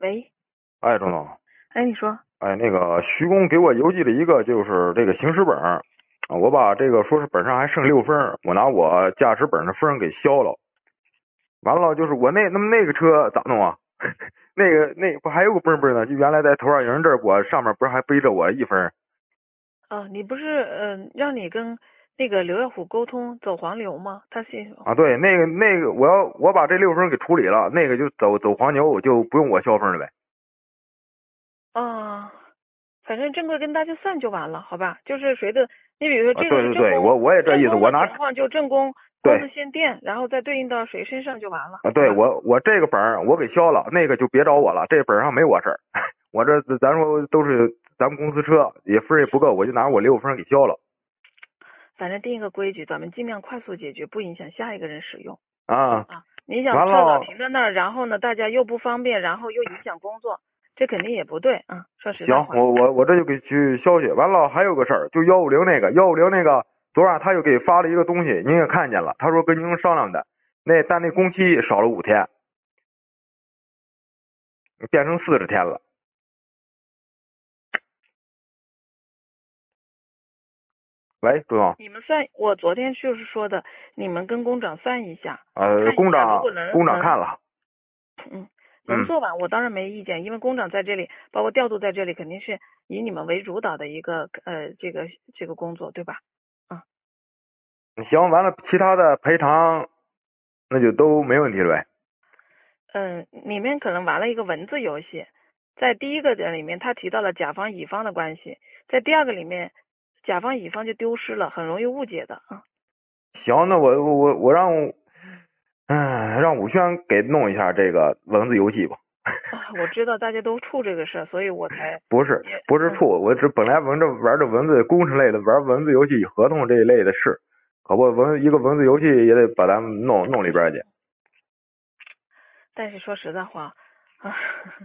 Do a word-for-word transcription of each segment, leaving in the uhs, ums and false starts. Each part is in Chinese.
喂， 哎，郑总， 哎，你说。 哎，那个徐工给我邮寄了一个就是这个行驶本儿，啊我把这个说是本上还剩六分儿，我拿我驾驶本的分儿给消了。完了就是我那那么那个车咋弄啊？那个那不还有个本本呢？就原来在头上人这儿，我上面不是还背着我一分儿？ 啊，你不是嗯、呃让你跟那个刘耀虎沟通走黄牛吗？他是啊，对，那个那个我要我把这六分儿给处理了，那个就走走黄牛，我就不用我消分了呗。 啊，反正正规跟大家算就完了，好吧？就是谁的，你比如说啊， 这个对对对， 是正宫， 我我也这意思， 正宫的我拿情况就正宫公对司先垫，然后再对应到谁身上就完了， 啊，对好吧？ 我我这个本儿我给消了，那个就别找我了，这本上没我事儿。我这咱说都是咱们公司车，也分儿也不够，我就拿我六分儿给消了反正定一个规矩，咱们尽量快速解决，不影响下一个人使用啊。 啊。你想车老完了， 停在那儿，然后呢，大家又不方便，然后又影响工作，这肯定也不对啊。说实在行， 话。 我我我这就给去消去。完了还有个事儿，就幺五零那个幺五零那个，昨晚他又给发了一个东西，您也看见了，他说跟您商量的，那但那工期少了五天，变成四十天了。喂，朱总。 你们算，我昨天就是说的，你们跟工长算一下， 呃， 看一下，如工长果能工长能， 看了。 嗯，能嗯。 做完，我当然没意见，因为工长在这里，包括调度在这里，肯定是以你们为主导的一个呃这个这个工作，对吧？啊， 行，完了其他的赔偿那就都没问题了呗。 嗯，里面可能玩了一个文字游戏，在第一个的里面，他提到了甲方乙方的关系，在第二个里面，甲方乙方就丢失了，很容易误解的啊。 行，那我我我我让，嗯，让武轩给弄一下这个文字游戏吧。 啊，我知道大家都怵这个事儿，所以我才不是也嗯。 不是处，我这本来玩着玩着文字工程类的，玩文字游戏合同这一类的事，可不文一个文字游戏也得把咱们弄弄里边去。 但是说实在话，啊，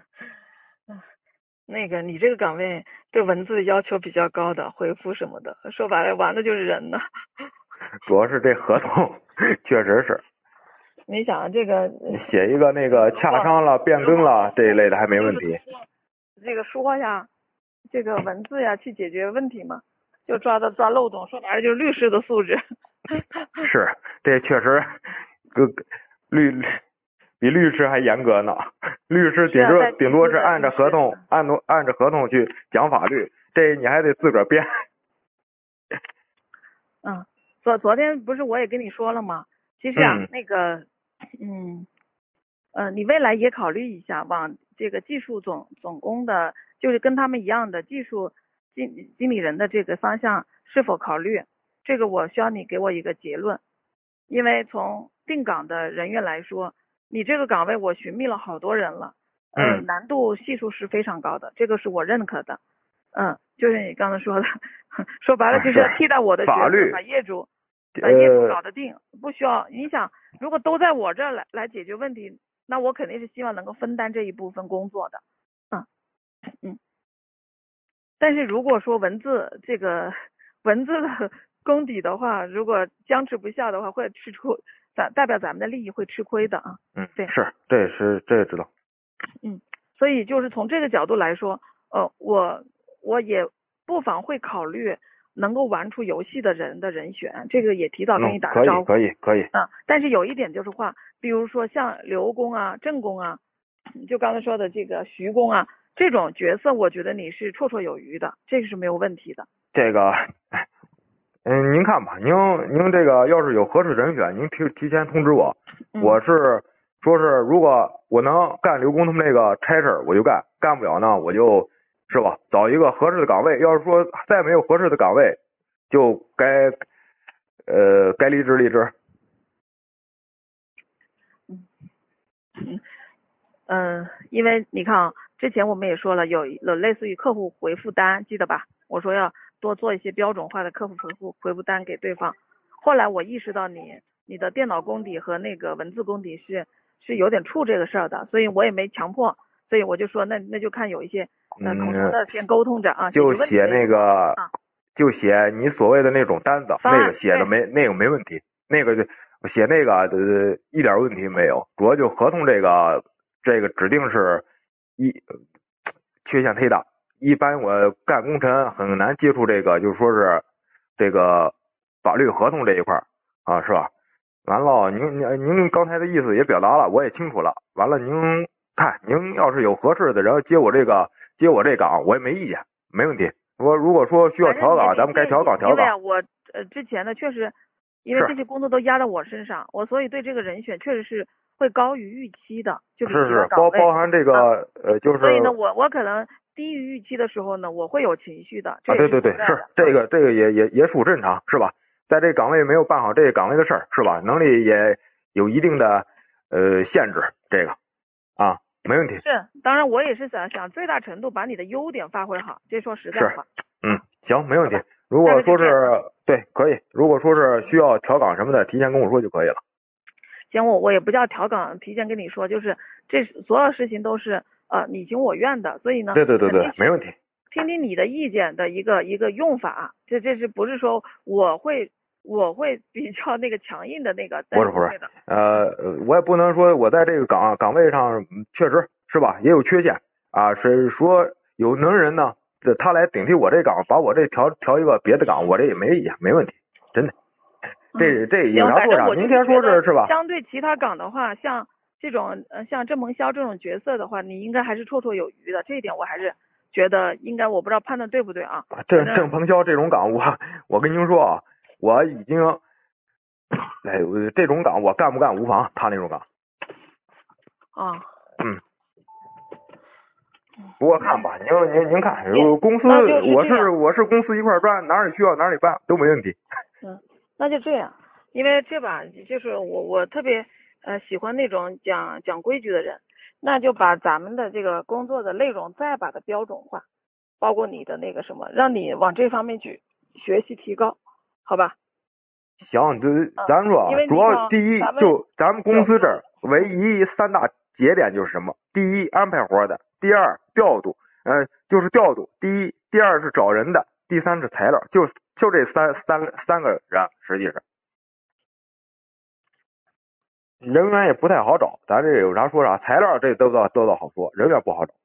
那个你这个岗位对文字要求比较高的，回复什么的，说白了玩的就是人呢。 主要是这合同确实是你想这个写一个那个洽商了、变更了这一类的还没问题。 这个说呀，这个文字呀去解决问题嘛，就抓到抓漏洞，说白了就是律师的素质。 是，这确实，个律比律师还严格呢。律师顶多顶多是按着合同，按着按着合同去讲法律，这你还得自个儿编。 嗯，昨昨天不是我也跟你说了吗？其实啊， 嗯那个，嗯，呃，你未来也考虑一下，往这个技术总总工的，就是跟他们一样的技术经经理人的这个方向是否考虑？这个我需要你给我一个结论，因为从定岗的人员来说，你这个岗位我寻觅了好多人了，呃， 嗯， 难度系数是非常高的，这个是我认可的。嗯，就是你刚才说的，说白了啊是就是要替代我的角色， 法律， 把业主把业主呃， 搞得定，不需要。你想，如果都在我这儿来来解决问题，那我肯定是希望能够分担这一部分工作的。嗯嗯。但是如果说文字这个文字的功底的话，如果僵持不下的话，会吃出咱代表咱们的利益会吃亏的啊。 嗯， 对。 是，这是这也知道。 嗯，所以就是从这个角度来说，呃，我我也不妨会考虑能够玩出游戏的人的人选，这个也提早跟嗯， 你打个可以招呼。 可以可以。 啊，但是有一点就是话，比如说像刘工啊、郑工啊，就刚才说的这个徐工啊，这种角色，我觉得你是绰绰有余的，这个是没有问题的。 这个，嗯，您看吧，您您这个要是有合适人选，您提提前通知我。 嗯， 我是说是，如果我能干刘工他们这个差事我就干；干不了呢，我就是吧，找一个合适的岗位。要是说再没有合适的岗位，就该呃该离职离职。 嗯嗯，因为你看啊，之前我们也说了，有有类似于客户回复单，记得吧？我说要多做一些标准化的客户回复回复单给对方。后来我意识到你你的电脑功底和那个文字功底是是有点怵这个事儿的，所以我也没强迫，所以我就说那那就看有一些呃口头嗯， 的先沟通着啊，解就决问题写那为主个， 啊。 就写你所谓的那种单子，那个方案对。 写的没那个没问题，那个就写那个呃一点问题没有，主要就合同这个这个指定是一缺陷忒大。一般我干工程很难接触这个，就是说是这个法律合同这一块啊，是吧？完了，您您您刚才的意思也表达了，我也清楚了。完了，您看，您要是有合适的人接我这个接我这岗，我也没意见，没问题。我如果说需要调岗，咱们该调岗调岗。 因为啊，我呃之前呢确实，因为这些工作都压在我身上，我所以对这个人选确实是会高于预期的，就是是是包包含这个、啊、呃就是。 所以呢，我我可能低于预期的时候呢，我会有情绪的。 啊，对对对，是这个这个也也也属正常，是吧？在这岗位没有办好这个岗位的事儿，是吧？能力也有一定的呃限制，这个啊没问题。 是，当然我也是想想最大程度把你的优点发挥好，这说实在话。 嗯，行，没问题。如果说是对，可以。如果说是需要调岗什么的，提前跟我说就可以了。 行，我我也不叫调岗，提前跟你说，就是这所有事情都是呃你情我愿的，所以呢， 对对对对，没问题。 听听你的意见的一个一个用法，这这是不是说我会我会比较那个强硬的那个？ 不是不是，呃，我也不能说我在这个岗岗位上确实是吧，也有缺陷啊。是说有能人呢，他来顶替我这岗，把我这调调一个别的岗，我这也没意见，没问题，真的。这这有啥说啥，明天说是是吧？ 相对其他岗的话，像这种呃像郑鹏霄这种角色的话，你应该还是绰绰有余的，这一点我还是觉得应该，我不知道判断对不对啊？ 郑郑鹏霄这种岗，我我跟您说啊，我已经，哎，这种岗我干不干无妨，他那种岗。 啊。 嗯。不过看吧，您您您看，公司我是我是公司一块赚，哪里需要哪里办都没问题。 嗯，那就这样，因为这把就是我我特别呃喜欢那种讲讲规矩的人，那就把咱们的这个工作的内容再把它标准化，包括你的那个什么，让你往这方面去学习提高，好吧？ 行，这咱说啊，主要第一就咱们公司这儿唯一三大节点就是什么？第一安排活的，第二调度，呃，就是调度。第一，第二是找人的，第三是材料，就就这三三三个人，实际上人员也不太好找。咱这有啥说啥，材料这都倒都倒好说，人员不好找。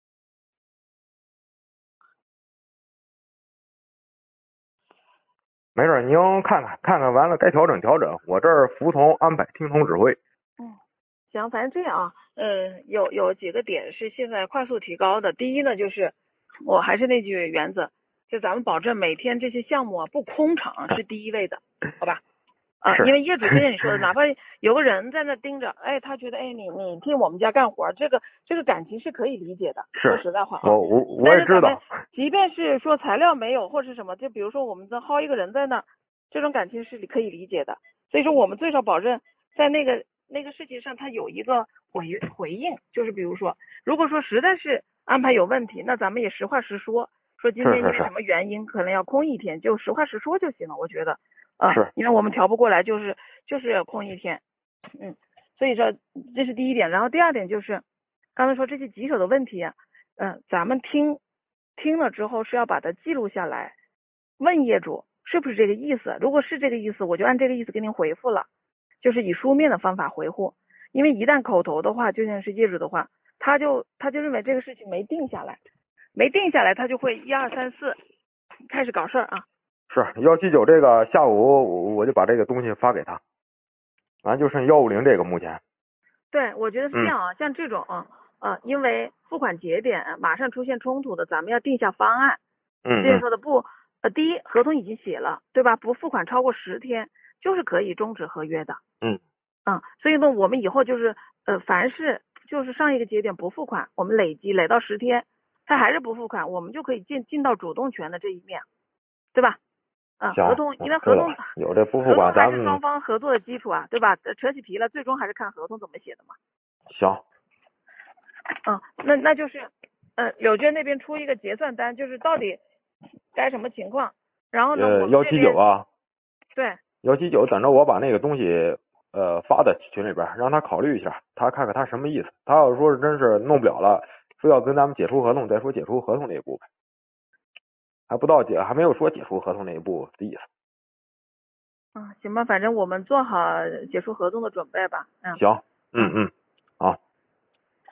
没事，您看看看看完了该调整调整，我这儿服从安排，听从指挥。 嗯，行，反正这样啊，嗯，有有几个点是现在快速提高的。第一呢，就是我还是那句原则，就咱们保证每天这些项目啊不空场是第一位的，好吧？啊，因为业主就像你说的，哪怕有个人在那盯着，哎，他觉得哎你你替我们家干活，这个这个感情是可以理解的。说实在话啊， 我我我也知道。 即便是说材料没有或是什么，就比如说我们在薅一个人在那，这种感情是可以理解的。所以说我们最少保证在那个那个事情上他有一个回回应，就是比如说，如果说实在是安排有问题，那咱们也实话实说，说今天因为什么原因可能要空一天，就实话实说就行了，我觉得。啊， 是， 因为我们调不过来，就是就是空一天，嗯，所以说这是第一点。然后第二点就是，刚才说这些棘手的问题，嗯、呃，咱们听听了之后是要把它记录下来，问业主是不是这个意思。如果是这个意思，我就按这个意思给您回复了，就是以书面的方法回复。因为一旦口头的话，就像是业主的话，他就他就认为这个事情没定下来，没定下来，他就会一二三四开始搞事儿啊。 是幺七九这个下午我就把这个东西发给他，完就剩幺五零这个目前。 对，我觉得是这样啊，嗯、像这种啊，呃，因为付款节点马上出现冲突的，咱们要定下方案。 嗯。 之前说的不，呃，第一合同已经写了，对吧？不付款超过十天就是可以终止合约的。 嗯。 嗯，所以呢，我们以后就是呃，凡是就是上一个节点不付款，我们累积累到十天，他还是不付款，我们就可以进进到主动权的这一面，对吧？啊，合同，因为合同有这不付款，咱们还是双方合作的基础啊，对吧？扯起皮了，最终还是看合同怎么写的嘛。 行。 嗯，那那就是，呃，柳娟那边出一个结算单，就是到底该什么情况，然后呢， 呃，幺七九啊。 对。 幺七九，等着我把那个东西呃发到群里边，让他考虑一下，他看看他什么意思。他要说是真是弄不了了，非要跟咱们解除合同，再说解除合同那一部分。还不到解，还没有说解除合同那一步的意思。 嗯，行吧，反正我们做好解除合同的准备吧。嗯， 行，嗯嗯，好。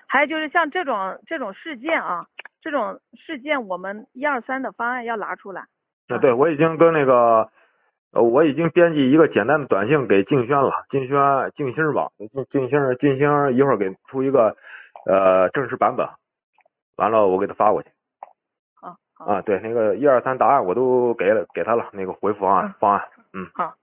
还有就是像这种这种事件啊，这种事件我们一二三的方案要拿出来。 那对，我已经跟那个，呃，我已经编辑一个简单的短信给静轩了，静轩静心吧，静静心静心一会儿给出一个呃正式版本，完了我给他发过去。 好，好啊，对，那个一二三答案我都给了给他了，那个回复方案、 嗯方案，嗯， 好。